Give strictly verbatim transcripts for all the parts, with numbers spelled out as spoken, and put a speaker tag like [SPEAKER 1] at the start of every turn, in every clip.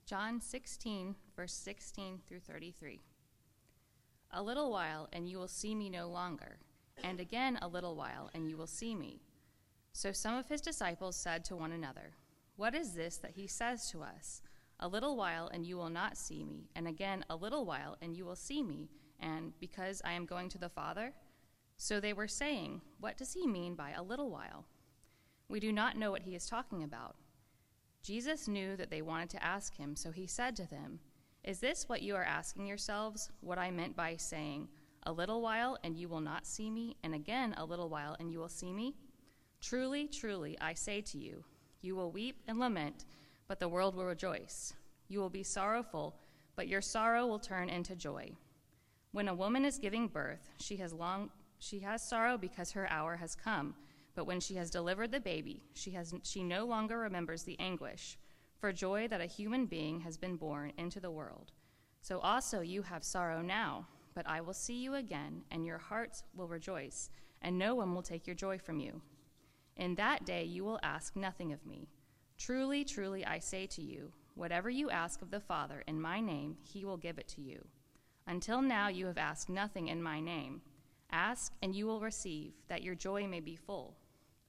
[SPEAKER 1] John sixteen, verse sixteen through thirty-three. A little while, and you will see me no longer, and again a little while, and you will see me. So some of his disciples said to one another, "What is this that he says to us? A little while, and you will not see me, and again a little while, and you will see me, and because I am going to the Father?" So they were saying, "What does he mean by a little while? We do not know what he is talking about." Jesus knew that they wanted to ask him, so he said to them, "Is this what you are asking yourselves, what I meant by saying, 'A little while, and you will not see me, and again a little while, and you will see me'? Truly, truly, I say to you, you will weep and lament, but the world will rejoice. You will be sorrowful, but your sorrow will turn into joy. When a woman is giving birth, she has long she has sorrow because her hour has come. But when she has delivered the baby, she has she no longer remembers the anguish, for joy that a human being has been born into the world. So also you have sorrow now, but I will see you again, and your hearts will rejoice, and no one will take your joy from you. In that day you will ask nothing of me. Truly, truly, I say to you, whatever you ask of the Father in my name, he will give it to you. Until now you have asked nothing in my name. Ask, and you will receive, that your joy may be full.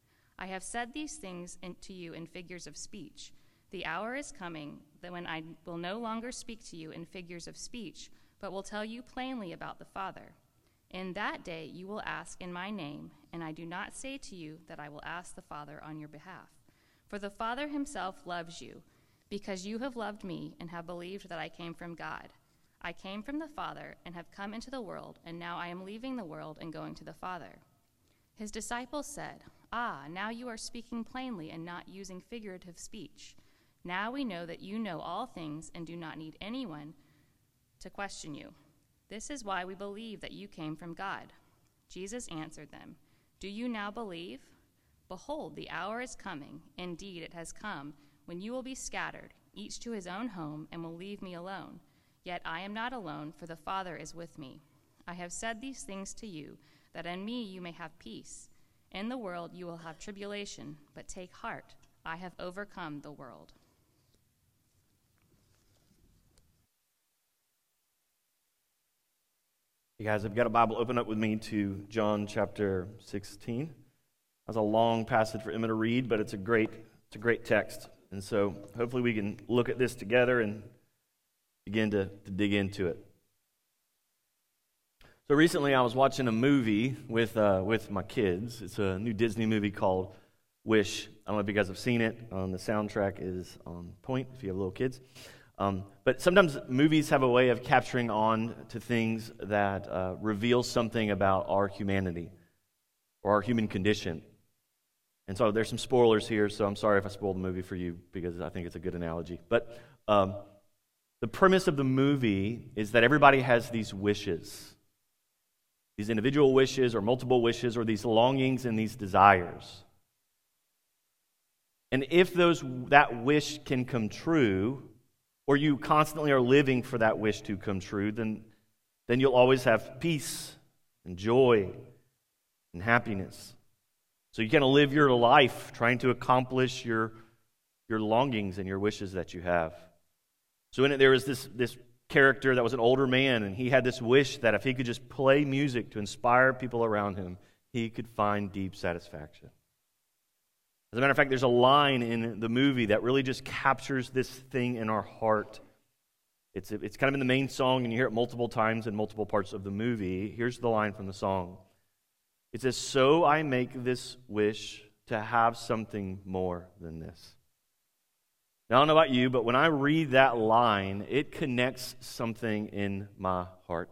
[SPEAKER 1] I have said these things in, to you in figures of speech. The hour is coming that when I will no longer speak to you in figures of speech, but will tell you plainly about the Father. In that day you will ask in my name, and I do not say to you that I will ask the Father on your behalf. For the Father himself loves you, because you have loved me and have believed that I came from God. I came from the Father and have come into the world, and now I am leaving the world and going to the Father." His disciples said, "Ah, now you are speaking plainly and not using figurative speech. Now we know that you know all things and do not need anyone to question you. This is why we believe that you came from God." Jesus answered them, "Do you now believe? Behold, the hour is coming, indeed it has come, when you will be scattered, each to his own home, and will leave me alone. Yet I am not alone, for the Father is with me. I have said these things to you, that in me you may have peace. In the world you will have tribulation, but take heart, I have overcome the world."
[SPEAKER 2] You guys have got a Bible, open up with me to John chapter sixteen. That's a long passage for Emma to read, but it's a great, it's a great text. And so hopefully we can look at this together and begin to, to dig into it. So recently I was watching a movie with uh, with my kids. It's a new Disney movie called Wish. I don't know if you guys have seen it. Um, the soundtrack is on point if you have little kids. Um, but sometimes movies have a way of capturing on to things that uh, reveal something about our humanity or our human condition. And so there's some spoilers here, so I'm sorry if I spoiled the movie for you because I think it's a good analogy. But um, the premise of the movie is that everybody has these wishes. These individual wishes or multiple wishes or these longings and these desires. And if those that wish can come true, or you constantly are living for that wish to come true, then, then you'll always have peace and joy and happiness. So you kind of live your life trying to accomplish your, your longings and your wishes that you have. So in it there was this, this character that was an older man, and he had this wish that if he could just play music to inspire people around him, he could find deep satisfaction. As a matter of fact, there's a line in the movie that really just captures this thing in our heart. It's, it's kind of in the main song, and you hear it multiple times in multiple parts of the movie. Here's the line from the song. It says, "So I make this wish to have something more than this." Now, I don't know about you, but when I read that line, it connects something in my heart.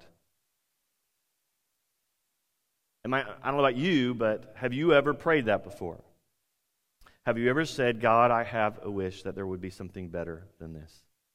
[SPEAKER 2] Am I, I don't know about you, but have you ever prayed that before? Have you ever said, "God, I have a wish that there would be something better than this"?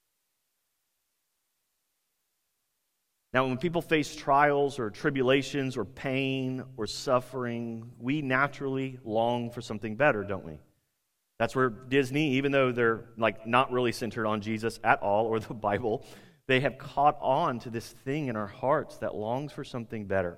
[SPEAKER 2] Now, when people face trials or tribulations or pain or suffering, we naturally long for something better, don't we? That's where Disney, even though they're like not really centered on Jesus at all or the Bible, they have caught on to this thing in our hearts that longs for something better.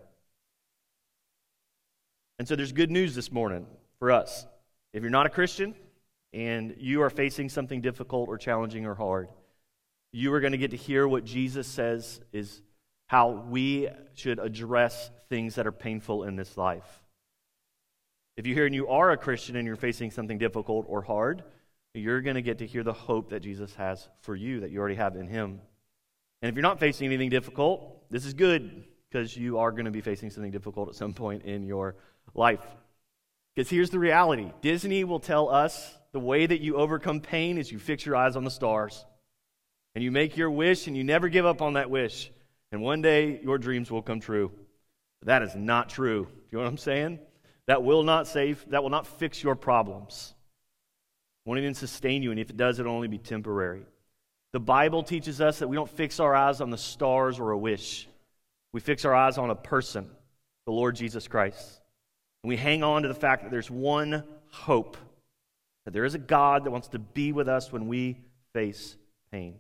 [SPEAKER 2] And so there's good news this morning for us. If you're not a Christian and you are facing something difficult or challenging or hard, you are going to get to hear what Jesus says is how we should address things that are painful in this life. If you hear and you are a Christian and you're facing something difficult or hard, you're going to get to hear the hope that Jesus has for you, that you already have in him. And if you're not facing anything difficult, this is good, because you are going to be facing something difficult at some point in your life. Because here's the reality. Disney will tell us the way that you overcome pain is you fix your eyes on the stars. And you make your wish and you never give up on that wish. And one day your dreams will come true. But that is not true. Do you know what I'm saying? That will not save, that will not fix your problems. It won't even sustain you, and if it does, it'll only be temporary. The Bible teaches us that we don't fix our eyes on the stars or a wish. We fix our eyes on a person, the Lord Jesus Christ. And we hang on to the fact that there's one hope, that there is a God that wants to be with us when we face pain.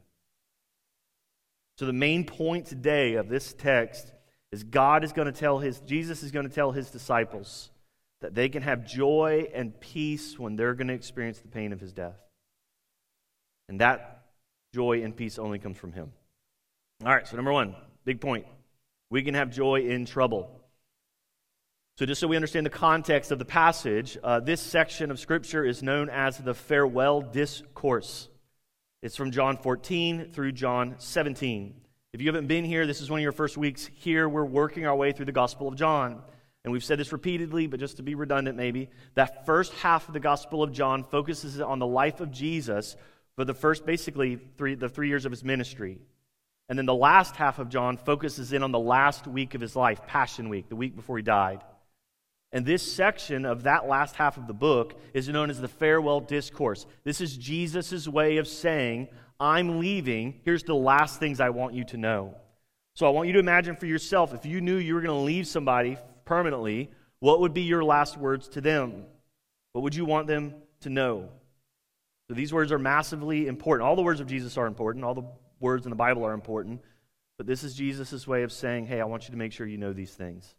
[SPEAKER 2] So the main point today of this text is God is going to tell his, Jesus is going to tell his disciples that they can have joy and peace when they're going to experience the pain of his death. And that joy and peace only comes from him. All right, so number one, big point. We can have joy in trouble. So just so we understand the context of the passage, uh, this section of Scripture is known as the Farewell Discourse. It's from John fourteen through John seventeen. If you haven't been here, this is one of your first weeks here. We're working our way through the Gospel of John. And we've said this repeatedly, but just to be redundant maybe, that first half of the Gospel of John focuses on the life of Jesus for the first, basically, three, the three years of his ministry. And then the last half of John focuses in on the last week of his life, Passion Week, the week before he died. And this section of that last half of the book is known as the Farewell Discourse. This is Jesus' way of saying, I'm leaving. Here's the last things I want you to know. So I want you to imagine for yourself, if you knew you were going to leave somebody permanently, what would be your last words to them? What would you want them to know? So these words are massively important. All the words of Jesus are important. All the words in the Bible are important. But this is Jesus' way of saying, hey, I want you to make sure you know these things.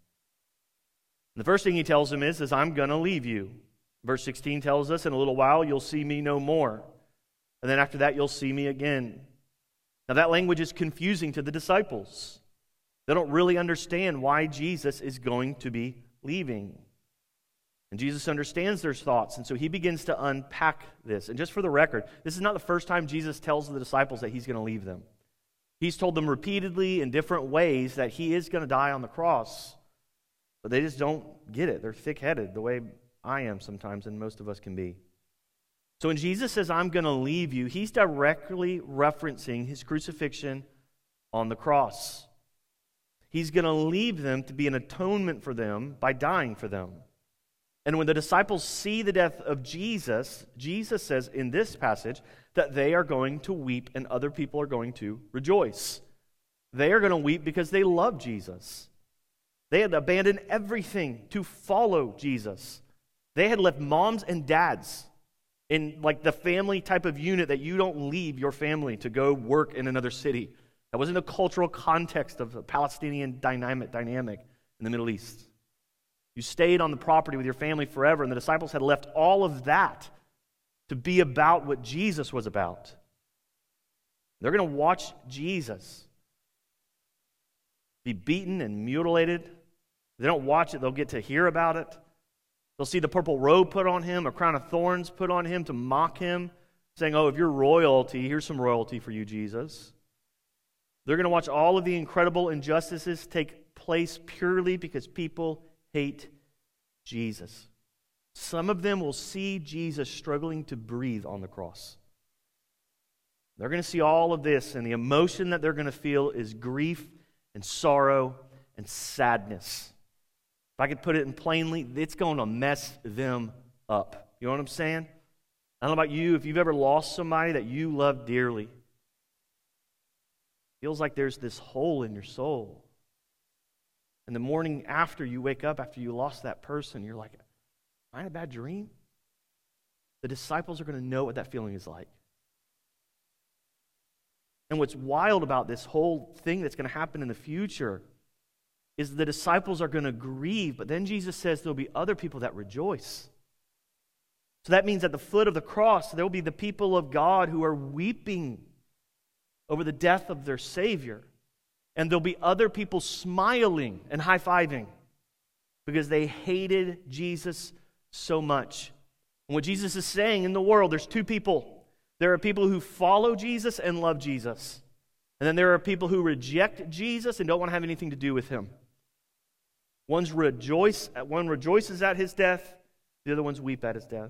[SPEAKER 2] And the first thing he tells them is, is I'm going to leave you. Verse sixteen tells us, in a little while you'll see me no more. And then after that you'll see me again. Now that language is confusing to the disciples. They don't really understand why Jesus is going to be leaving. And Jesus understands their thoughts, and so he begins to unpack this. And just for the record, this is not the first time Jesus tells the disciples that he's going to leave them. He's told them repeatedly in different ways that he is going to die on the cross. But they just don't get it. They're thick-headed the way I am sometimes, and most of us can be. So when Jesus says, I'm going to leave you, he's directly referencing his crucifixion on the cross. He's going to leave them to be an atonement for them by dying for them. And when the disciples see the death of Jesus, Jesus says in this passage that they are going to weep and other people are going to rejoice. They are going to weep because they love Jesus. They had abandoned everything to follow Jesus. They had left moms and dads in like the family type of unit that you don't leave your family to go work in another city. That wasn't a cultural context of the Palestinian dynamic, dynamic in the Middle East. You stayed on the property with your family forever, and the disciples had left all of that to be about what Jesus was about. They're going to watch Jesus be beaten and mutilated. If they don't watch it, they'll get to hear about it. They'll see the purple robe put on him, a crown of thorns put on him to mock him, saying, oh, if you're royalty, here's some royalty for you, Jesus. They're going to watch all of the incredible injustices take place purely because people hate Jesus. Some of them will see Jesus struggling to breathe on the cross. They're going to see all of this, and the emotion that they're going to feel is grief and sorrow and sadness. If I could put it in plainly, it's going to mess them up. You know what I'm saying? I don't know about you, if you've ever lost somebody that you love dearly, it feels like there's this hole in your soul. And the morning after you wake up, after you lost that person, you're like, am I in a bad dream? The disciples are going to know what that feeling is like. And what's wild about this whole thing that's going to happen in the future is the disciples are going to grieve, but then Jesus says there'll be other people that rejoice. So that means at the foot of the cross, there will be the people of God who are weeping over the death of their Savior. And there'll be other people smiling and high-fiving because they hated Jesus so much. And what Jesus is saying in the world, there's two people. There are people who follow Jesus and love Jesus. And then there are people who reject Jesus and don't want to have anything to do with him. One's rejoice, one rejoices at his death, the other ones weep at his death.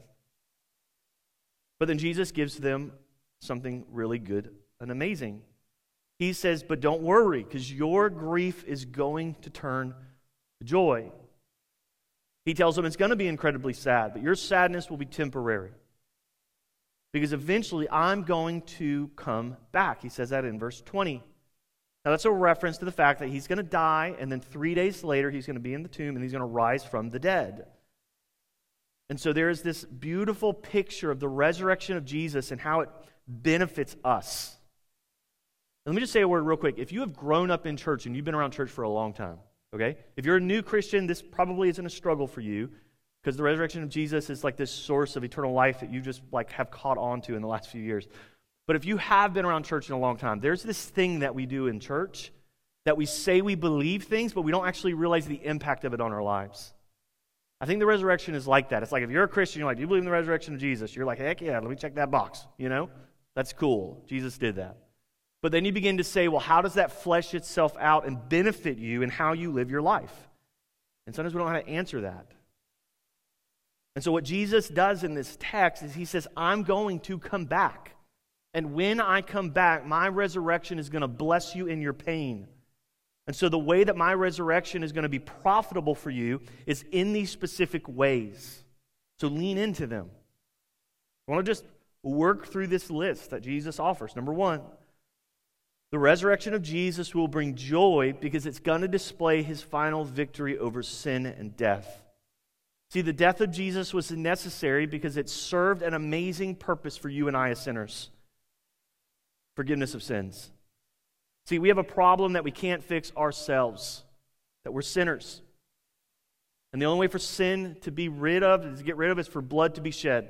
[SPEAKER 2] But then Jesus gives them something really good and amazing. He says, but don't worry, because your grief is going to turn to joy. He tells them it's going to be incredibly sad, but your sadness will be temporary. Because eventually I'm going to come back. He says that in verse twenty. Now that's a reference to the fact that he's going to die, and then three days later he's going to be in the tomb, and he's going to rise from the dead. And so there is this beautiful picture of the resurrection of Jesus and how it benefits us. And let me just say a word real quick. If you have grown up in church and you've been around church for a long time, okay? If you're a new Christian, this probably isn't a struggle for you because the resurrection of Jesus is like this source of eternal life that you just like have caught on to in the last few years. But if you have been around church in a long time, there's this thing that we do in church that we say we believe things, but we don't actually realize the impact of it on our lives. I think the resurrection is like that. It's like if you're a Christian, you're like, do you believe in the resurrection of Jesus? You're like, heck yeah, let me check that box, you know? That's cool. Jesus did that. But then you begin to say, well, how does that flesh itself out and benefit you in how you live your life? And sometimes we don't know how to answer that. And so what Jesus does in this text is he says, I'm going to come back. And when I come back, my resurrection is going to bless you in your pain. And so the way that my resurrection is going to be profitable for you is in these specific ways. So lean into them. I want to just work through this list that Jesus offers. Number one, the resurrection of Jesus will bring joy because it's going to display his final victory over sin and death. See, the death of Jesus was necessary because it served an amazing purpose for you and I as sinners. Forgiveness of sins. See, we have a problem that we can't fix ourselves, that we're sinners. And the only way for sin to be rid of, to get rid of, is for blood to be shed.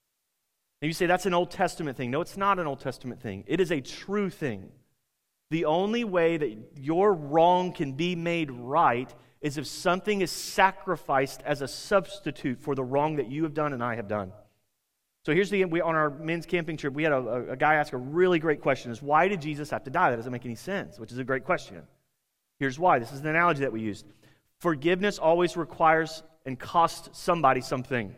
[SPEAKER 2] And you say, that's an Old Testament thing. No, it's not an Old Testament thing. It is a true thing. The only way that your wrong can be made right is if something is sacrificed as a substitute for the wrong that you have done and I have done. So here's the, we, on our men's camping trip, we had a, a guy ask a really great question, is why did Jesus have to die? That doesn't make any sense, which is a great question. Here's why. This is an analogy that we used. Forgiveness always requires and costs somebody something.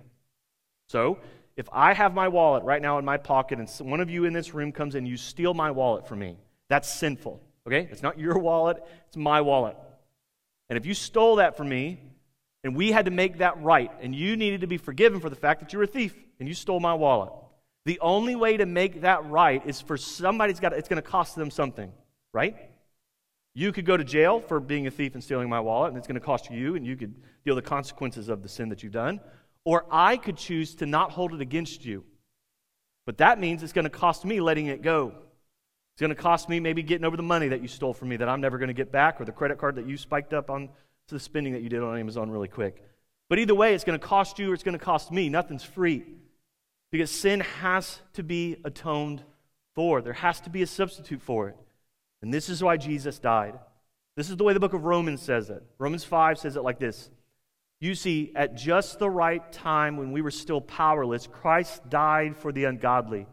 [SPEAKER 2] So if I have my wallet right now in my pocket and one of you in this room comes in, you steal my wallet from me, that's sinful, okay? It's not your wallet, it's my wallet. And if you stole that from me, and we had to make that right, and you needed to be forgiven for the fact that you were a thief, and you stole my wallet, the only way to make that right is for somebody's got, it's going to cost them something, right? You could go to jail for being a thief and stealing my wallet, and it's going to cost you, and you could deal the consequences of the sin that you've done. Or I could choose to not hold it against you. But that means it's going to cost me letting it go. It's going to cost me maybe getting over the money that you stole from me that I'm never going to get back, or the credit card that you spiked up on to the spending that you did on Amazon really quick. But either way, it's going to cost you or it's going to cost me. Nothing's free. Because sin has to be atoned for. There has to be a substitute for it. And this is why Jesus died. This is the way the book of Romans says it. Romans five says it like this. You see, at just the right time when we were still powerless, Christ died for the ungodly.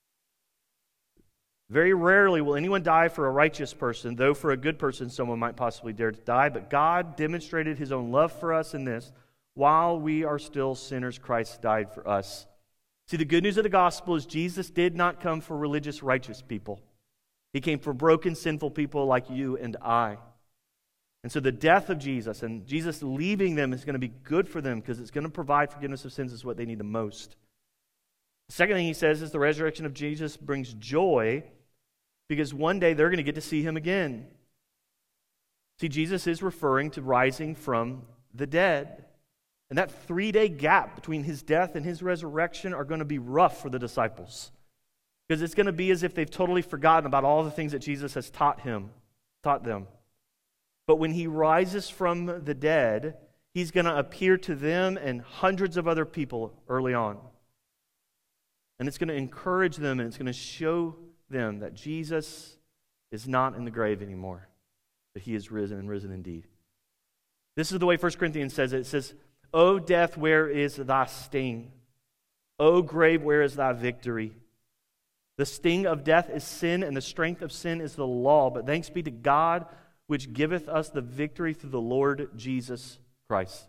[SPEAKER 2] Very rarely will anyone die for a righteous person, though for a good person someone might possibly dare to die. But God demonstrated his own love for us in this. While we are still sinners, Christ died for us. See, the good news of the gospel is Jesus did not come for religious righteous people. He came for broken, sinful people like you and I. And so the death of Jesus and Jesus leaving them is going to be good for them because it's going to provide forgiveness of sins is what they need the most. The second thing he says is the resurrection of Jesus brings joy because one day they're going to get to see him again. See, Jesus is referring to rising from the dead. And that three-day gap between his death and his resurrection are going to be rough for the disciples. Because it's going to be as if they've totally forgotten about all the things that Jesus has taught him, taught them. But when he rises from the dead, he's going to appear to them and hundreds of other people early on. And it's going to encourage them and it's going to show them that Jesus is not in the grave anymore, but he is risen and risen indeed. This is the way First Corinthians says it. It says, O death, where is thy sting? O grave, where is thy victory? The sting of death is sin, and the strength of sin is the law. But thanks be to God, which giveth us the victory through the Lord Jesus Christ.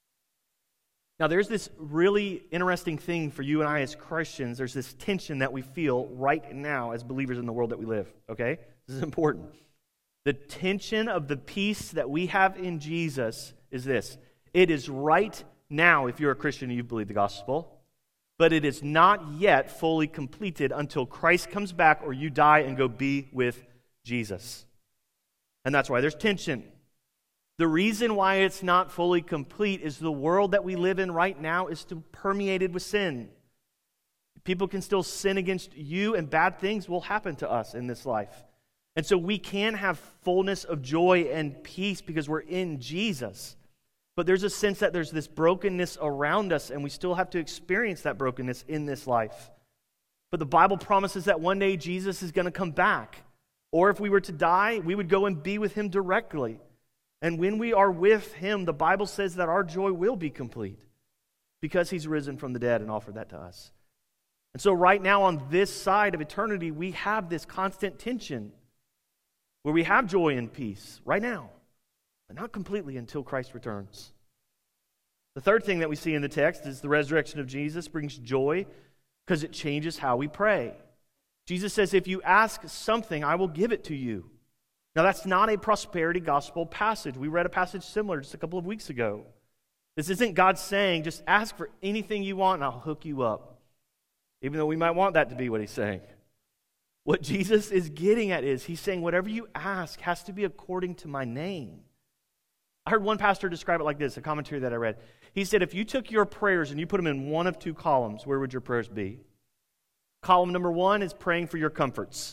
[SPEAKER 2] Now, there's this really interesting thing for you and I as Christians. There's this tension that we feel right now as believers in the world that we live, okay? This is important. The tension of the peace that we have in Jesus is this. It is right now, if you're a Christian and you believe the gospel, but it is not yet fully completed until Christ comes back or you die and go be with Jesus. And that's why there's tension. The reason why it's not fully complete is the world that we live in right now is still permeated with sin. People can still sin against you, and bad things will happen to us in this life. And so we can have fullness of joy and peace because we're in Jesus. But there's a sense that there's this brokenness around us, and we still have to experience that brokenness in this life. But the Bible promises that one day Jesus is going to come back. Or if we were to die, we would go and be with him directly. And when we are with him, the Bible says that our joy will be complete because he's risen from the dead and offered that to us. And so right now on this side of eternity, we have this constant tension where we have joy and peace right now, but not completely until Christ returns. The third thing that we see in the text is the resurrection of Jesus brings joy because it changes how we pray. Jesus says, if you ask something, I will give it to you. Now, that's not a prosperity gospel passage. We read a passage similar just a couple of weeks ago. This isn't God saying, just ask for anything you want and I'll hook you up. Even though we might want that to be what he's saying. What Jesus is getting at is, he's saying, whatever you ask has to be according to my name. I heard one pastor describe it like this, a commentary that I read. He said, if you took your prayers and you put them in one of two columns, where would your prayers be? Column number one is praying for your comforts.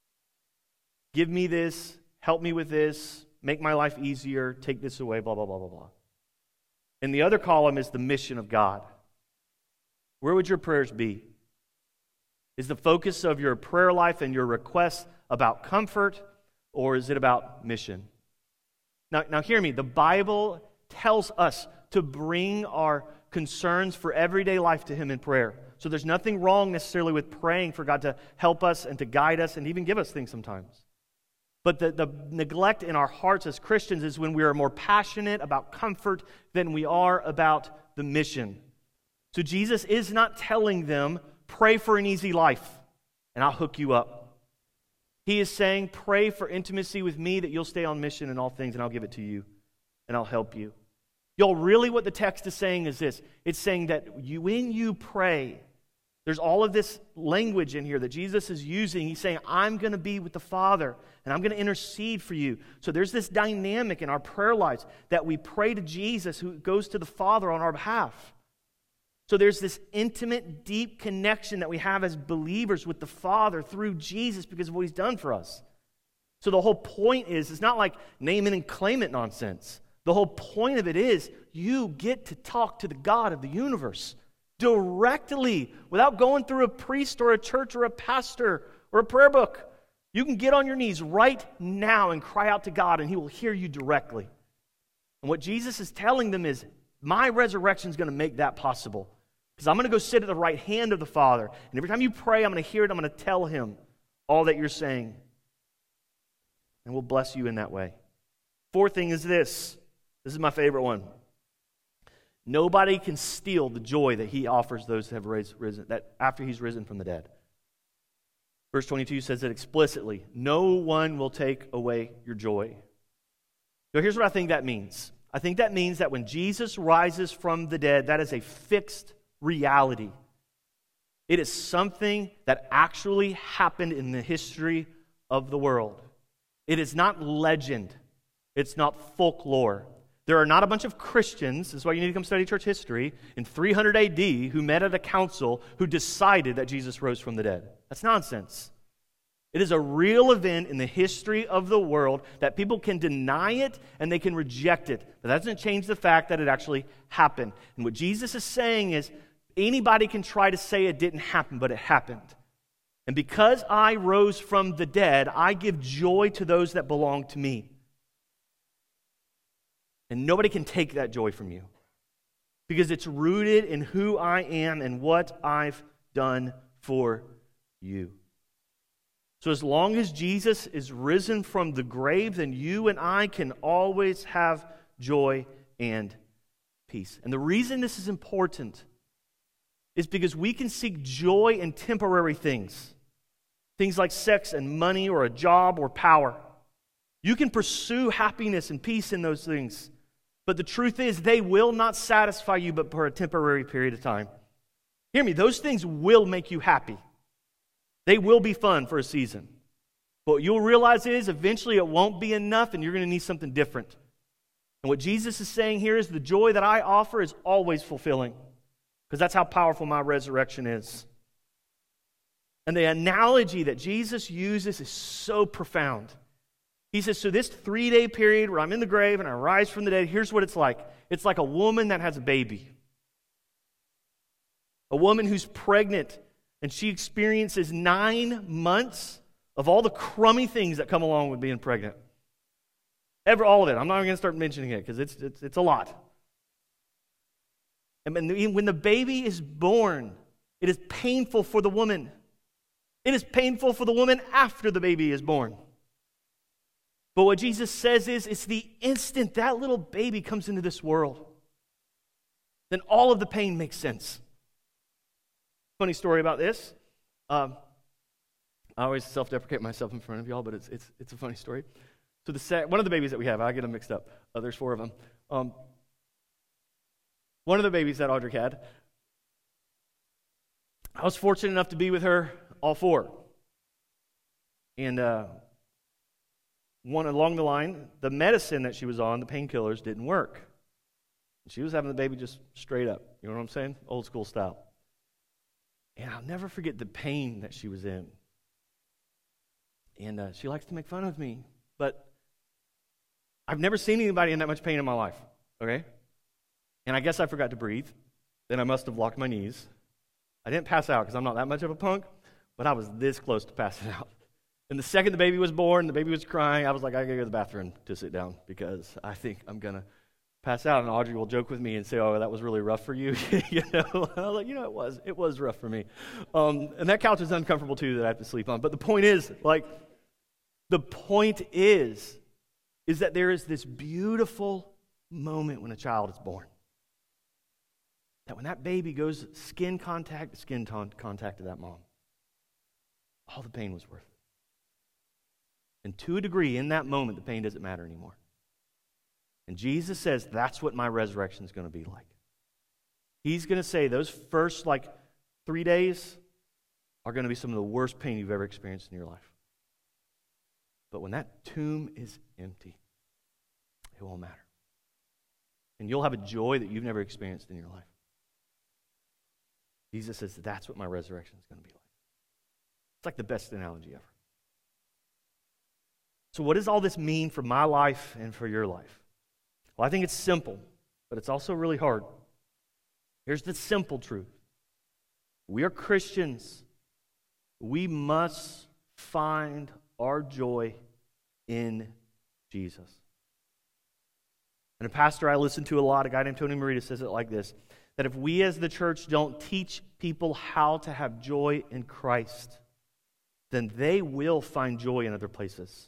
[SPEAKER 2] Give me this, help me with this, make my life easier, take this away, blah, blah, blah, blah, blah. And the other column is the mission of God. Where would your prayers be? Is the focus of your prayer life and your requests about comfort, or is it about mission? Now, now hear me. The Bible tells us to bring our concerns for everyday life to him in prayer. So there's nothing wrong necessarily with praying for God to help us and to guide us and even give us things sometimes. But the, the neglect in our hearts as Christians is when we are more passionate about comfort than we are about the mission. So Jesus is not telling them, pray for an easy life and I'll hook you up. He is saying, pray for intimacy with me that you'll stay on mission in all things and I'll give it to you and I'll help you. Y'all, really what the text is saying is this. It's saying that you, when you pray, there's all of this language in here that Jesus is using. He's saying, I'm going to be with the Father, and I'm going to intercede for you. So there's this dynamic in our prayer lives that we pray to Jesus who goes to the Father on our behalf. So there's this intimate, deep connection that we have as believers with the Father through Jesus because of what he's done for us. So the whole point is, it's not like name it and claim it nonsense. The whole point of it is, you get to talk to the God of the universe directly, without going through a priest or a church or a pastor or a prayer book. You can get on your knees right now and cry out to God, and he will hear you directly. And what Jesus is telling them is, my resurrection is going to make that possible. Because I'm going to go sit at the right hand of the Father. And every time you pray, I'm going to hear it. I'm going to tell him all that you're saying. And we'll bless you in that way. Fourth thing is this. This is my favorite one. Nobody can steal the joy that he offers those who have risen, that after he's risen from the dead. Verse twenty-two says it explicitly. No one will take away your joy. So here's what I think that means. I think that means that when Jesus rises from the dead, that is a fixed reality. It is something that actually happened in the history of the world. It is not legend. It's not folklore. There are not a bunch of Christians, this is why you need to come study church history, in three hundred A D who met at a council who decided that Jesus rose from the dead. That's nonsense. It is a real event in the history of the world that people can deny it and they can reject it. But that doesn't change the fact that it actually happened. And what Jesus is saying is, anybody can try to say it didn't happen, but it happened. And because I rose from the dead, I give joy to those that belong to me. And nobody can take that joy from you, because it's rooted in who I am and what I've done for you. So as long as Jesus is risen from the grave, then you and I can always have joy and peace. And the reason this is important is because we can seek joy in temporary things. Things like sex and money or a job or power. You can pursue happiness and peace in those things. But the truth is, they will not satisfy you but for a temporary period of time. Hear me, those things will make you happy. They will be fun for a season. But what you'll realize is, eventually it won't be enough and you're going to need something different. And what Jesus is saying here is the joy that I offer is always fulfilling. Because that's how powerful my resurrection is. And the analogy that Jesus uses is so profound. He says, so this three-day period where I'm in the grave and I rise from the dead, here's what it's like. It's like a woman that has a baby. A woman who's pregnant and she experiences nine months of all the crummy things that come along with being pregnant. Ever, all of it. I'm not even going to start mentioning it because it's, it's, it's a lot. And when the baby is born, it is painful for the woman. It is painful for the woman after the baby is born. But what Jesus says is, it's the instant that little baby comes into this world, then all of the pain makes sense. Funny story about this. Um, I always self-deprecate myself in front of y'all, but it's it's it's a funny story. So the sec- one of the babies that we have, I get them mixed up. Uh, there's four of them. Um, one of the babies that Audrey had, I was fortunate enough to be with her all four. And uh, one along the line, the medicine that she was on, the painkillers, didn't work. She was having the baby just straight up. You know what I'm saying? Old school style. And I'll never forget the pain that she was in. And uh, she likes to make fun of me. But I've never seen anybody in that much pain in my life. Okay? And I guess I forgot to breathe. Then I must have locked my knees. I didn't pass out because I'm not that much of a punk. But I was this close to passing out. And the second the baby was born, the baby was crying, I was like, I gotta go to the bathroom to sit down because I think I'm gonna pass out. And Audrey will joke with me and say, oh, that was really rough for you. you know, I was like, you know, it was. It was rough for me. Um, and that couch is uncomfortable too that I have to sleep on. But the point is, like, the point is, is that there is this beautiful moment when a child is born. That when that baby goes skin contact to skin t- contact to that mom, all the pain was worth it. And to a degree, in that moment, the pain doesn't matter anymore. And Jesus says, that's what my resurrection is going to be like. He's going to say those first, like, three days are going to be some of the worst pain you've ever experienced in your life. But when that tomb is empty, it won't matter. And you'll have a joy that you've never experienced in your life. Jesus says, that's what my resurrection is going to be like. It's like the best analogy ever. So what does all this mean for my life and for your life? Well, I think it's simple, but it's also really hard. Here's the simple truth. We are Christians. We must find our joy in Jesus. And a pastor I listen to a lot, a guy named Tony Merida, says it like this, that if we as the church don't teach people how to have joy in Christ, then they will find joy in other places.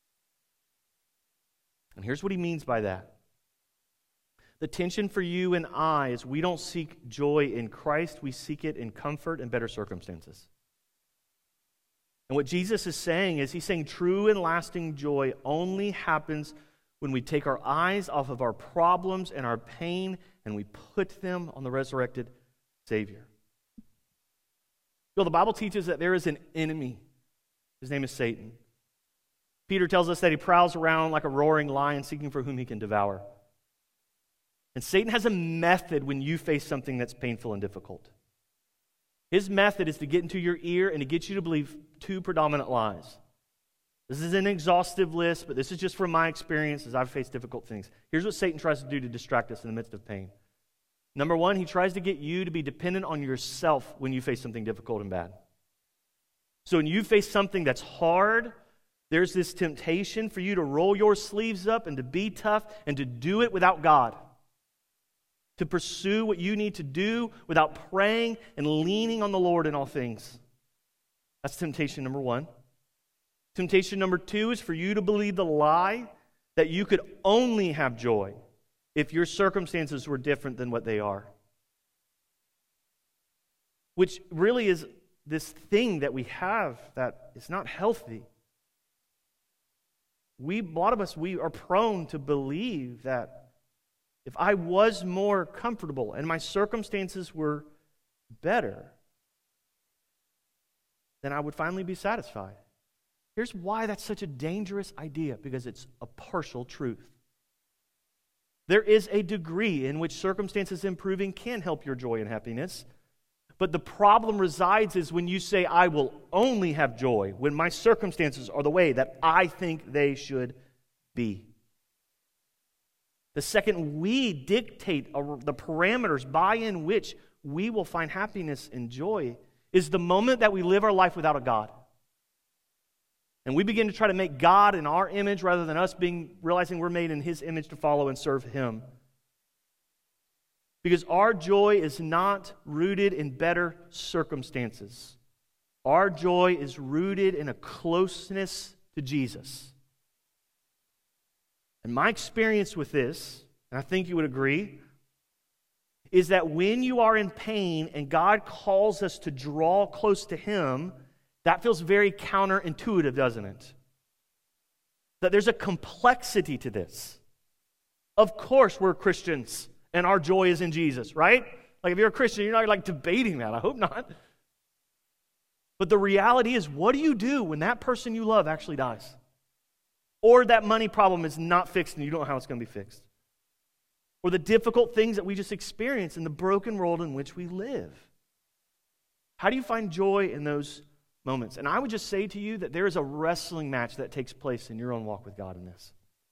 [SPEAKER 2] And here's what he means by that. The tension for you and I is we don't seek joy in Christ, we seek it in comfort and better circumstances. And what Jesus is saying is he's saying true and lasting joy only happens when we take our eyes off of our problems and our pain and we put them on the resurrected Savior. Well, the Bible teaches that there is an enemy. His name is Satan. Peter tells us that he prowls around like a roaring lion seeking for whom he can devour. And Satan has a method when you face something that's painful and difficult. His method is to get into your ear and to get you to believe two predominant lies. This is an exhaustive list, but this is just from my experience as I've faced difficult things. Here's what Satan tries to do to distract us in the midst of pain. Number one, he tries to get you to be dependent on yourself when you face something difficult and bad. So when you face something that's hard, there's this temptation for you to roll your sleeves up and to be tough and to do it without God. To pursue what you need to do without praying and leaning on the Lord in all things. That's temptation number one. Temptation number two is for you to believe the lie that you could only have joy if your circumstances were different than what they are. Which really is this thing that we have that is not healthy. We, a lot of us, we are prone to believe that if I was more comfortable and my circumstances were better, then I would finally be satisfied. Here's why that's such a dangerous idea, because it's a partial truth. There is a degree in which circumstances improving can help your joy and happiness. But the problem resides is when you say, I will only have joy when my circumstances are the way that I think they should be. The second we dictate the parameters by in which we will find happiness and joy is the moment that we live our life without a God. And we begin to try to make God in our image rather than us being realizing we're made in His image to follow and serve Him. Because our joy is not rooted in better circumstances. Our joy is rooted in a closeness to Jesus. And my experience with this, and I think you would agree, is that when you are in pain and God calls us to draw close to Him, that feels very counterintuitive, doesn't it? That there's a complexity to this. Of course we're Christians. And our joy is in Jesus, right? Like if you're a Christian, you're not like debating that. I hope not. But the reality is, what do you do when that person you love actually dies? Or that money problem is not fixed and you don't know how it's going to be fixed? Or the difficult things that we just experience in the broken world in which we live? How do you find joy in those moments? And I would just say to you that there is a wrestling match that takes place in your own walk with God in this.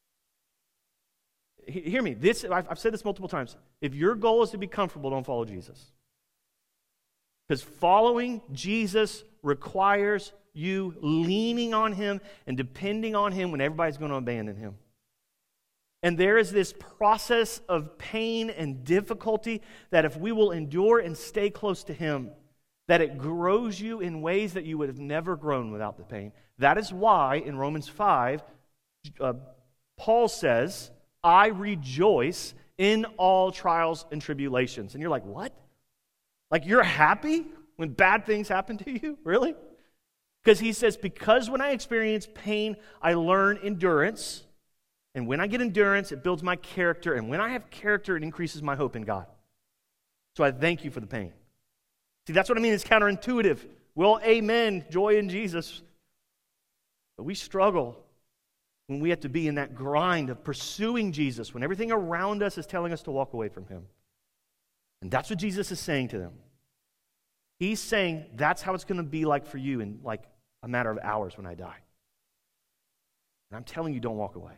[SPEAKER 2] Hear me, this, I've said this multiple times. If your goal is to be comfortable, don't follow Jesus. Because following Jesus requires you leaning on Him and depending on Him when everybody's going to abandon Him. And there is this process of pain and difficulty that if we will endure and stay close to Him, that it grows you in ways that you would have never grown without the pain. That is why in Romans five, uh, Paul says, I rejoice in all trials and tribulations. And you're like, what? Like you're happy when bad things happen to you? Really? Because he says, because when I experience pain, I learn endurance. And when I get endurance, it builds my character. And when I have character, it increases my hope in God. So I thank you for the pain. See, that's what I mean. It's counterintuitive. Well, amen, joy in Jesus. But we struggle when we have to be in that grind of pursuing Jesus, when everything around us is telling us to walk away from Him. And that's what Jesus is saying to them. He's saying that's how it's going to be like for you in like a matter of hours when I die. And I'm telling you, don't walk away.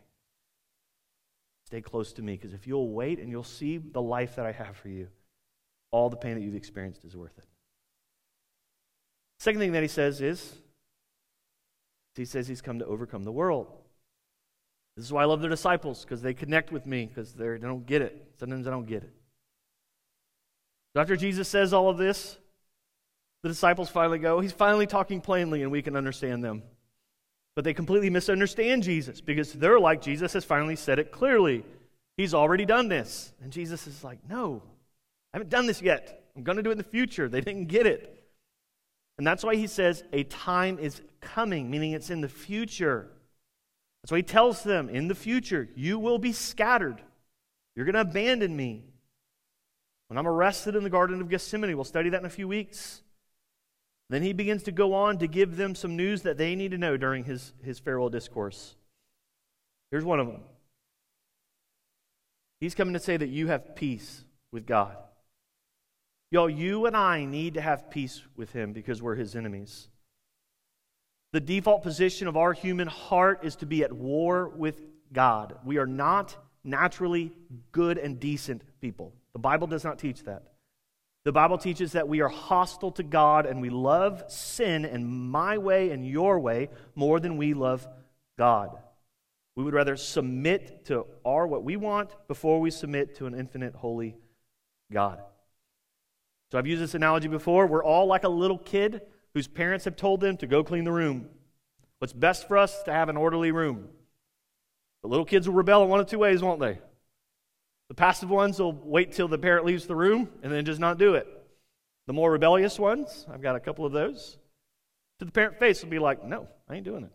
[SPEAKER 2] Stay close to me, because if you'll wait and you'll see the life that I have for you, all the pain that you've experienced is worth it. Second thing that he says is, he says he's come to overcome the world. This is why I love the disciples, because they connect with me, because they don't get it. Sometimes I don't get it. So after Jesus says all of this, the disciples finally go, he's finally talking plainly and we can understand them. But they completely misunderstand Jesus, because they're like, Jesus has finally said it clearly. He's already done this. And Jesus is like, no, I haven't done this yet. I'm going to do it in the future. They didn't get it. And that's why he says a time is coming, meaning it's in the future. That's why he tells them, in the future, you will be scattered. You're going to abandon me. When I'm arrested in the Garden of Gethsemane, we'll study that in a few weeks. Then he begins to go on to give them some news that they need to know during his, his farewell discourse. Here's one of them. He's coming to say that you have peace with God. Y'all, you and I need to have peace with Him because we're His enemies. The default position of our human heart is to be at war with God. We are not naturally good and decent people. The Bible does not teach that. The Bible teaches that we are hostile to God and we love sin and my way and your way more than we love God. We would rather submit to our what we want before we submit to an infinite, holy God. So I've used this analogy before. We're all like a little kid whose parents have told them to go clean the room. What's best for us is to have an orderly room. The little kids will rebel in one of two ways, won't they? The passive ones will wait till the parent leaves the room and then just not do it. The more rebellious ones, I've got a couple of those, to the parent face will be like, no, I ain't doing it.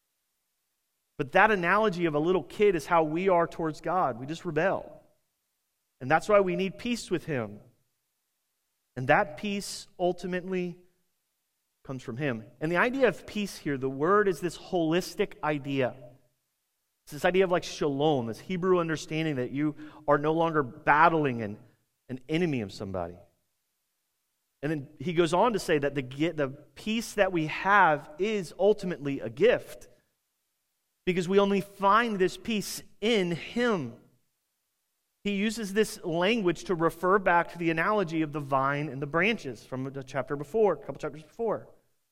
[SPEAKER 2] But that analogy of a little kid is how we are towards God. We just rebel. And that's why we need peace with Him. And that peace ultimately comes from Him. And the idea of peace here, the word is this holistic idea. It's this idea of like shalom, this Hebrew understanding that you are no longer battling an, an enemy of somebody. And then he goes on to say that the, the peace that we have is ultimately a gift. Because we only find this peace in Him. He uses this language to refer back to the analogy of the vine and the branches from the chapter before, a couple chapters before.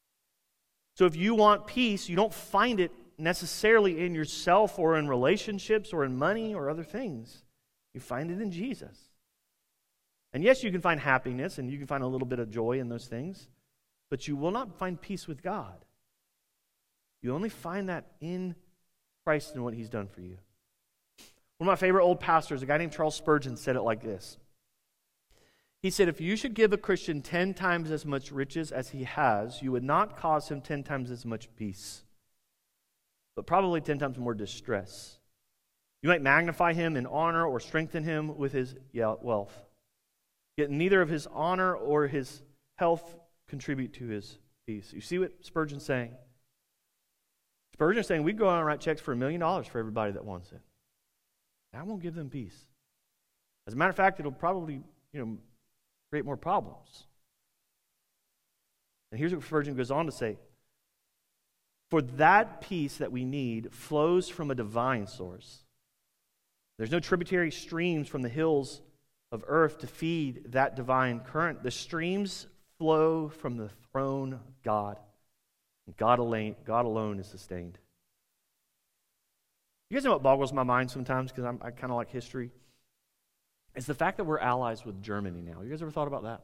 [SPEAKER 2] So if you want peace, you don't find it necessarily in yourself or in relationships or in money or other things. You find it in Jesus. And yes, you can find happiness and you can find a little bit of joy in those things, but you will not find peace with God. You only find that in Christ and what He's done for you. One of my favorite old pastors, a guy named Charles Spurgeon, said it like this. He said, if you should give a Christian ten times as much riches as he has, you would not cause him ten times as much peace, but probably ten times more distress. You might magnify him in honor or strengthen him with his wealth. Yet neither of his honor or his health contribute to his peace. You see what Spurgeon's saying? Spurgeon's saying we go out and write checks for a million dollars for everybody that wants it. That won't give them peace. As a matter of fact, it'll probably, you know, create more problems. And here's what Spurgeon goes on to say. For that peace that we need flows from a divine source. There's no tributary streams from the hills of earth to feed that divine current. The streams flow from the throne of God. And God alone, God alone is sustained. You guys know what boggles my mind sometimes, because I kind of like history? It's the fact that we're allies with Germany now. You guys ever thought about that?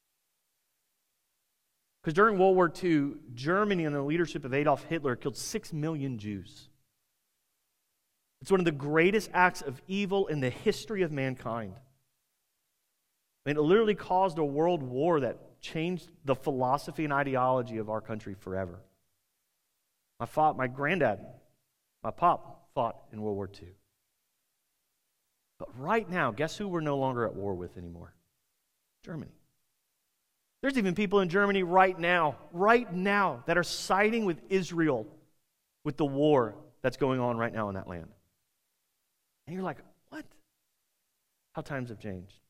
[SPEAKER 2] Because during World War Two, Germany under the leadership of Adolf Hitler killed six million Jews. It's one of the greatest acts of evil in the history of mankind. I mean, it literally caused a world war that changed the philosophy and ideology of our country forever. My fa- my granddad, my pop, fought in World War Two. But right now, guess who we're no longer at war with anymore? Germany. There's even people in Germany right now, right now, that are siding with Israel with the war that's going on right now in that land. And you're like, what? How times have changed.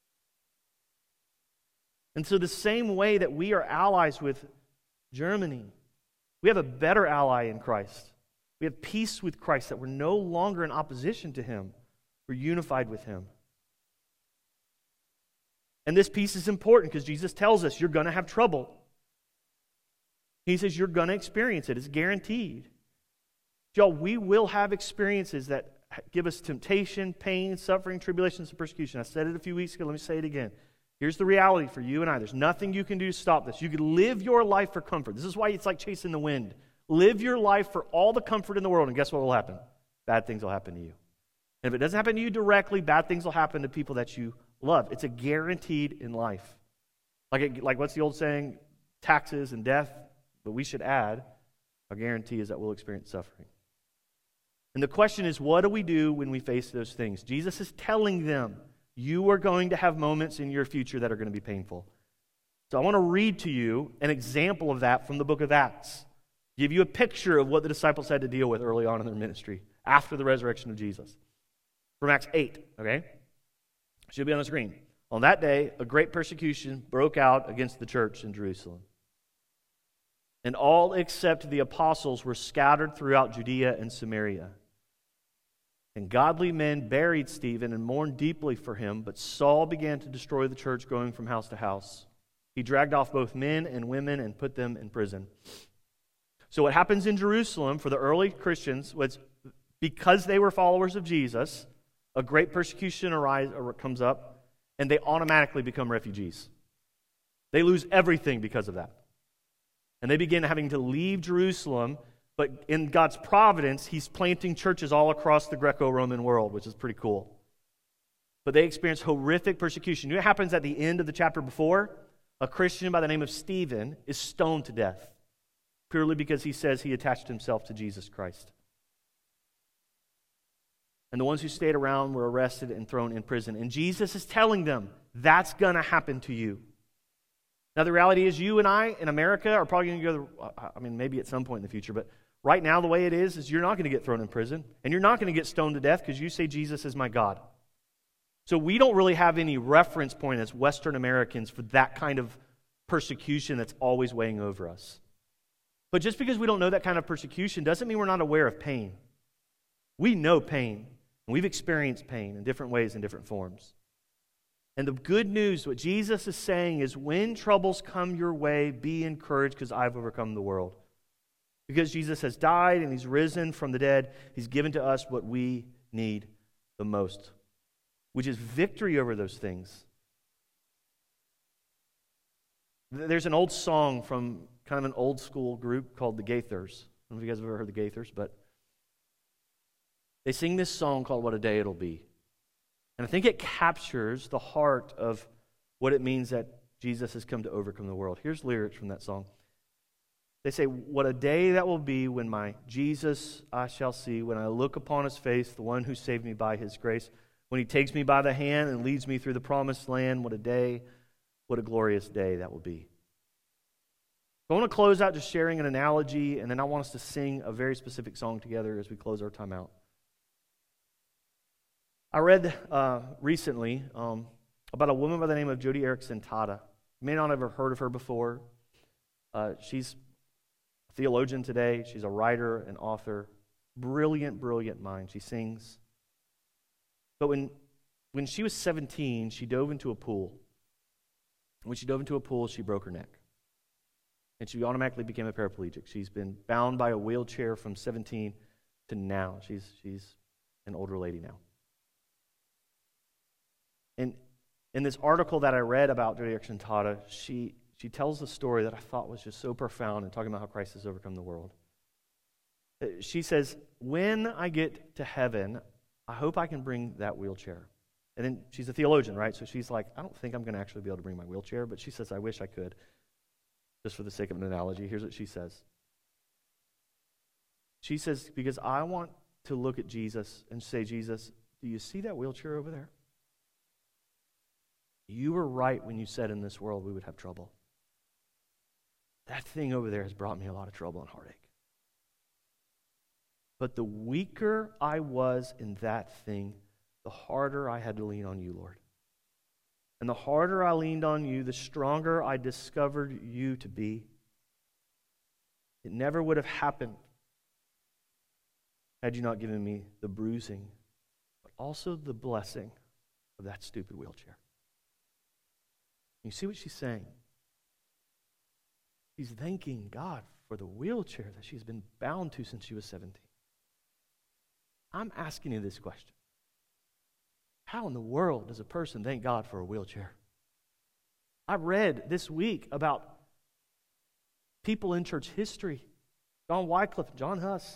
[SPEAKER 2] And so the same way that we are allies with Germany, we have a better ally in Christ. We have peace with Christ, that we're no longer in opposition to Him. We're unified with Him. And this peace is important because Jesus tells us you're going to have trouble. He says you're going to experience it. It's guaranteed. Y'all, we will have experiences that give us temptation, pain, suffering, tribulations, and persecution. I said it a few weeks ago. Let me say it again. Here's the reality for you and I. There's nothing you can do to stop this. You can live your life for comfort. This is why it's like chasing the wind. Live your life for all the comfort in the world, and guess what will happen? Bad things will happen to you. And if it doesn't happen to you directly, bad things will happen to people that you love. It's a guaranteed in life. Like, it, like what's the old saying? Taxes and death. But we should add, a guarantee is that we'll experience suffering. And the question is, what do we do when we face those things? Jesus is telling them, you are going to have moments in your future that are going to be painful. So I want to read to you an example of that from the book of Acts. Give you a picture of what the disciples had to deal with early on in their ministry, after the resurrection of Jesus. From Acts eight, okay? Should be on the screen. On that day, a great persecution broke out against the church in Jerusalem. And all except the apostles were scattered throughout Judea and Samaria. And godly men buried Stephen and mourned deeply for him, but Saul began to destroy the church, going from house to house. He dragged off both men and women and put them in prison. So what happens in Jerusalem for the early Christians was, because they were followers of Jesus, a great persecution arise, comes up, and they automatically become refugees. They lose everything because of that. And they begin having to leave Jerusalem. But in God's providence, He's planting churches all across the Greco-Roman world, which is pretty cool. But they experience horrific persecution. You know what happens at the end of the chapter before? A Christian by the name of Stephen is stoned to death, purely because he says he attached himself to Jesus Christ. And the ones who stayed around were arrested and thrown in prison. And Jesus is telling them, that's going to happen to you. Now, the reality is you and I in America are probably going to go, to, I mean, maybe at some point in the future, but right now the way it is, is you're not going to get thrown in prison, and you're not going to get stoned to death because you say Jesus is my God. So we don't really have any reference point as Western Americans for that kind of persecution that's always weighing over us. But just because we don't know that kind of persecution doesn't mean we're not aware of pain. We know pain, and we've experienced pain in different ways and different forms. And the good news, what Jesus is saying is, when troubles come your way, be encouraged because I've overcome the world. Because Jesus has died and He's risen from the dead, He's given to us what we need the most, which is victory over those things. There's an old song from kind of an old school group called the Gaithers. I don't know if you guys have ever heard the Gaithers, but they sing this song called What a Day It'll Be. And I think it captures the heart of what it means that Jesus has come to overcome the world. Here's lyrics from that song. They say, what a day that will be when my Jesus I shall see, when I look upon His face, the one who saved me by His grace, when He takes me by the hand and leads me through the promised land. What a day, what a glorious day that will be. I want to close out just sharing an analogy, and then I want us to sing a very specific song together as we close our time out. I read uh, recently um, about a woman by the name of Joni Eareckson Tada. You may not have ever heard of her before. Uh, she's a theologian today. She's a writer, an author. Brilliant, brilliant mind. She sings. But when, when she was seventeen, she dove into a pool. When she dove into a pool, she broke her neck. And she automatically became a paraplegic. She's been bound by a wheelchair from seventeen to now. She's, she's an older lady now. And in this article that I read about Joni Eareckson Tada, she, she tells a story that I thought was just so profound in talking about how Christ has overcome the world. She says, when I get to heaven, I hope I can bring that wheelchair. And then she's a theologian, right? So she's like, I don't think I'm going to actually be able to bring my wheelchair, but she says, I wish I could. Just for the sake of an analogy, here's what she says. She says, because I want to look at Jesus and say, Jesus, do you see that wheelchair over there? You were right when you said in this world we would have trouble. That thing over there has brought me a lot of trouble and heartache. But the weaker I was in that thing, the harder I had to lean on you, Lord. And the harder I leaned on you, the stronger I discovered you to be. It never would have happened had you not given me the bruising, but also the blessing of that stupid wheelchair. You see what she's saying? She's thanking God for the wheelchair that she's been bound to since she was seventeen. I'm asking you this question. How in the world does a person thank God for a wheelchair? I read this week about people in church history, John Wycliffe, John Huss,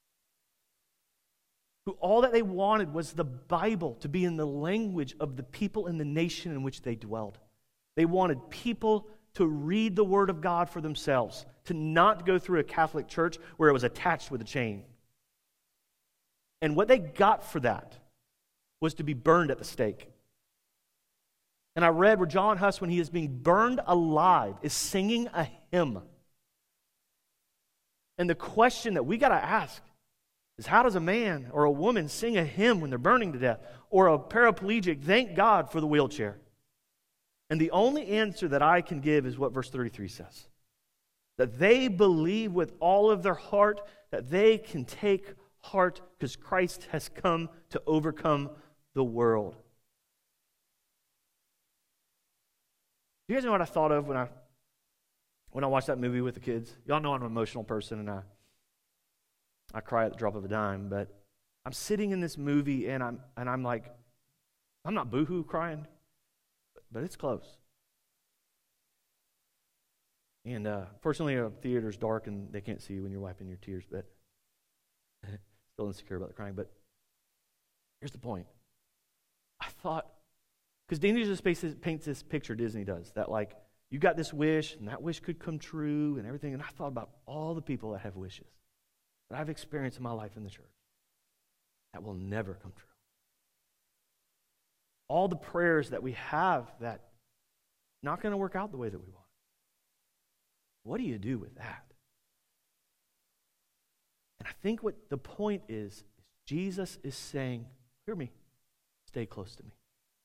[SPEAKER 2] who all that they wanted was the Bible to be in the language of the people in the nation in which they dwelled. They wanted people to read the Word of God for themselves, to not go through a Catholic church where it was attached with a chain. And what they got for that was to be burned at the stake. And I read where John Huss, when he is being burned alive, is singing a hymn. And the question that we got to ask is, how does a man or a woman sing a hymn when they're burning to death? Or a paraplegic thank God for the wheelchair? And the only answer that I can give is what verse thirty-three says. That they believe with all of their heart that they can take heart because Christ has come to overcome the world. Do you guys know what I thought of when I when I watched that movie with the kids? Y'all know I'm an emotional person and I I cry at the drop of a dime, but I'm sitting in this movie and I'm and I'm like, I'm not boohoo crying, but it's close. And uh, fortunately, a theater's dark and they can't see you when you're wiping your tears, but still insecure about the crying. But here's the point. I thought, because Dangerous Spaces paints this picture, Disney does, that like, you got this wish, and that wish could come true and everything. And I thought about all the people that have wishes that I've experienced in my life in the church that will never come true. All the prayers that we have that not going to work out the way that we want. What do you do with that? And I think what the point is, is Jesus is saying, hear me, stay close to me.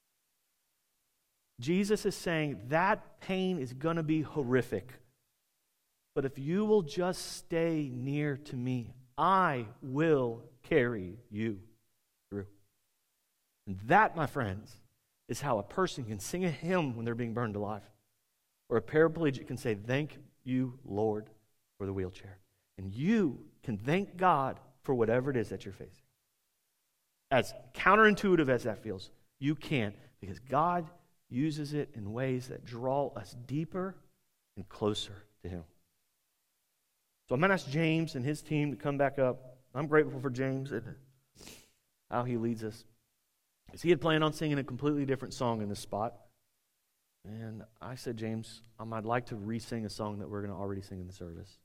[SPEAKER 2] Jesus is saying that pain is going to be horrific. But if you will just stay near to me, I will carry you through. And that, my friends, is how a person can sing a hymn when they're being burned alive. Or a paraplegic can say, thank you, Lord, for the wheelchair. And you can thank God for whatever it is that you're facing. As counterintuitive as that feels, you can, because God uses it in ways that draw us deeper and closer to Him. So I'm going to ask James and his team to come back up. I'm grateful for James and how he leads us. Because he had planned on singing a completely different song in this spot. And I said, James, um, I'd like to re-sing a song that we're going to already sing in the service.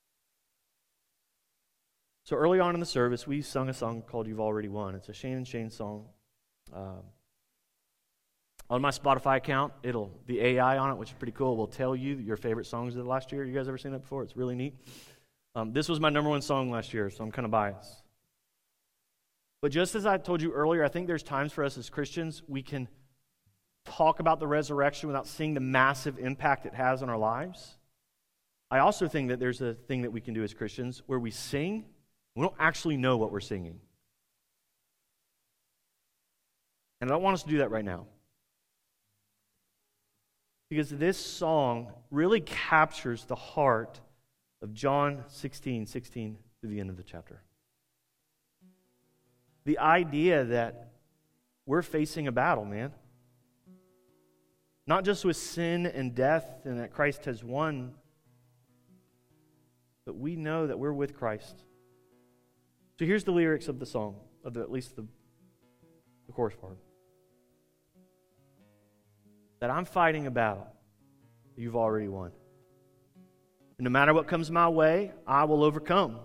[SPEAKER 2] So early on in the service, we sung a song called You've Already Won. It's a Shane and Shane song. Um, on my Spotify account, it'll the A I on it, which is pretty cool, will tell you your favorite songs of the last year. You guys ever seen that before? It's really neat. Um, this was my number one song last year, so I'm kind of biased. But just as I told you earlier, I think there's times for us as Christians we can talk about the resurrection without seeing the massive impact it has on our lives. I also think that there's a thing that we can do as Christians where we sing, we don't actually know what we're singing. And I don't want us to do that right now. Because this song really captures the heart of John sixteen, sixteen through the end of the chapter. The idea that we're facing a battle, man. Not just with sin and death and that Christ has won, but we know that we're with Christ. So here's the lyrics of the song, of the, at least the, the chorus part. That I'm fighting a battle that you've already won. And no matter what comes my way, I will overcome.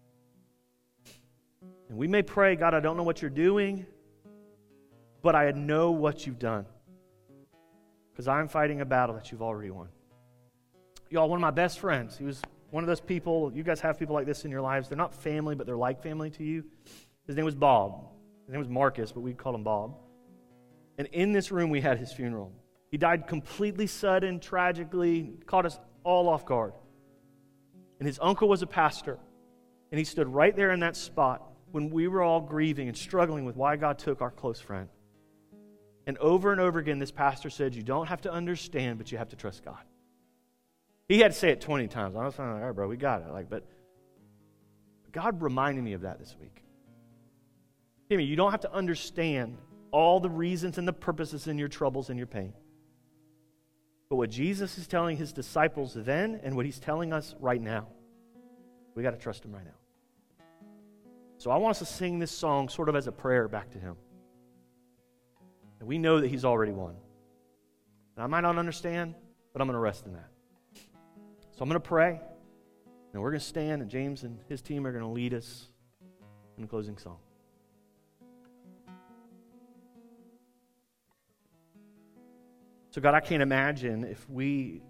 [SPEAKER 2] And we may pray, God, I don't know what you're doing, but I know what you've done. Because I'm fighting a battle that you've already won. Y'all, one of my best friends, he was one of those people, you guys have people like this in your lives. They're not family, but they're like family to you. His name was Bob. His name was Marcus, but we called him Bob. And in this room, we had his funeral. He died completely sudden, tragically, caught us all off guard. And his uncle was a pastor. And he stood right there in that spot when we were all grieving and struggling with why God took our close friend. And over and over again, this pastor said, you don't have to understand, but you have to trust God. He had to say it twenty times. I was like, all right, bro, we got it. Like, but God reminded me of that this week. Hear me, you don't have to understand all the reasons and the purposes in your troubles and your pain. But what Jesus is telling his disciples then and what he's telling us right now, we got to trust him right now. So I want us to sing this song sort of as a prayer back to him. And we know that he's already won. And I might not understand, but I'm going to rest in that. So I'm going to pray, and we're going to stand, and James and his team are going to lead us in the closing song. So God, I can't imagine if we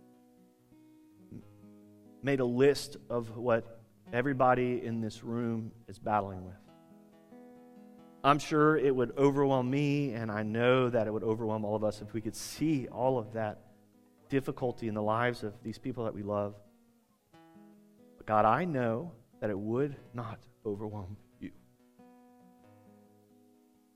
[SPEAKER 2] made a list of what everybody in this room is battling with. I'm sure it would overwhelm me, and I know that it would overwhelm all of us if we could see all of that difficulty in the lives of these people that we love. But God, I know that it would not overwhelm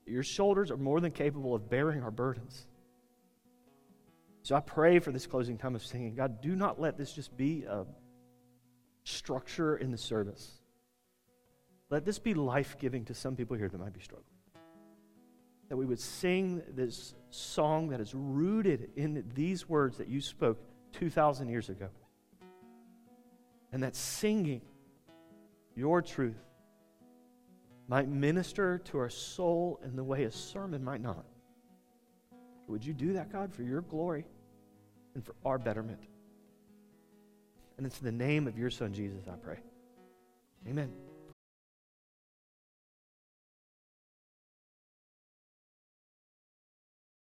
[SPEAKER 2] Your shoulders are more than capable of bearing our burdens. So I pray for this closing time of singing. God, do not let this just be a structure in the service. Let this be life-giving to some people here that might be struggling. That we would sing this song that is rooted in these words that you spoke two thousand years ago. And that singing your truth might minister to our soul in the way a sermon might not. Would you do that, God, for your glory and for our betterment? And it's in the name of your Son, Jesus, I pray. Amen.